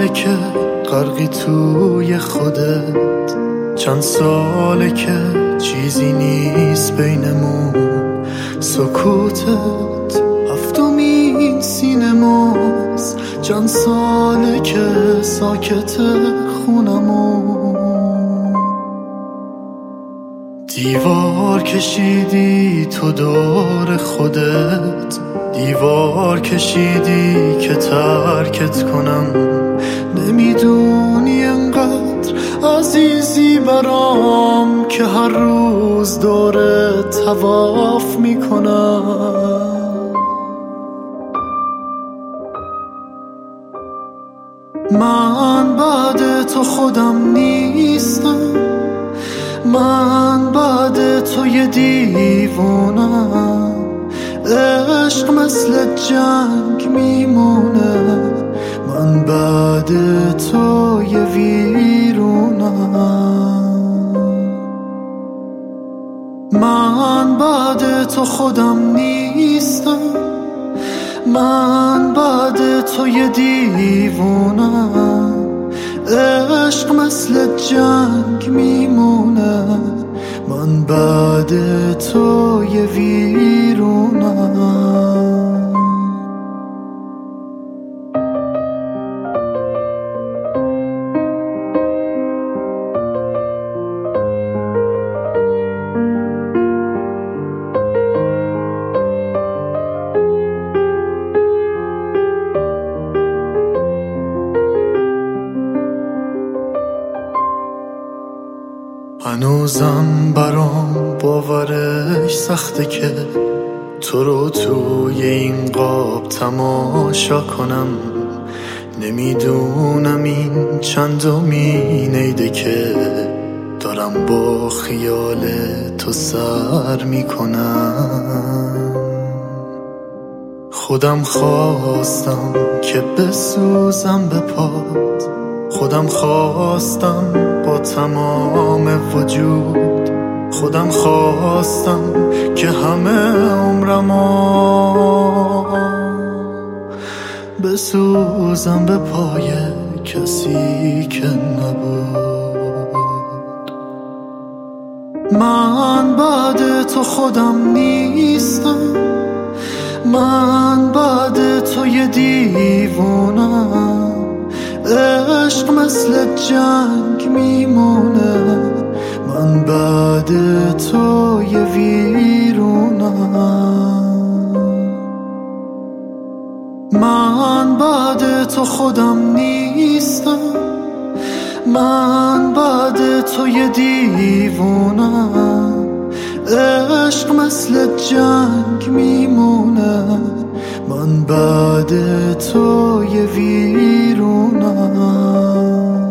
ساله که غرقی توی خودت، چند ساله که چیزی نیست بینمون. سکوتت هفتمین سینماست، چند ساله که ساکت خونمون. دیوار کشیدی تو دور خودت، دیوار کشیدی که ترکت کنم. نمیدونی انقدر عزیزی برام که هر روز دورت طواف میکنم. من بعد تو خودم نیستم، من بعد تو یه دیوونم. عشق مثل جنگ میمونه، من بعد تو یه ویرونم. من بعد تو خودم نیستم، من بعد تو یه دیوونم. عشق مثل جنگ میمونه، من بعد تو یه ویرونم. هنوزم برام باورش سخته که تو رو توی این قاب تماشا کنم. نمیدونم این چندمین عیده که دارم با خیال تو سر میکنم. خودم خواستم که بسوزم به پات، خودم خواستم با تمام وجود، خودم خواستم که همه عمرمو بسوزم به پای کسی که نبود. من بعد تو خودم نیستم، من بعد تو یه دیوونم. عشق مثل جنگ میمونه، من بعد تو یه ویرونم. من بعد تو خودم نیستم، من بعد تو یه دیوونم. عشق مثل جنگ میمونه، من بعد تو یه ویرونم.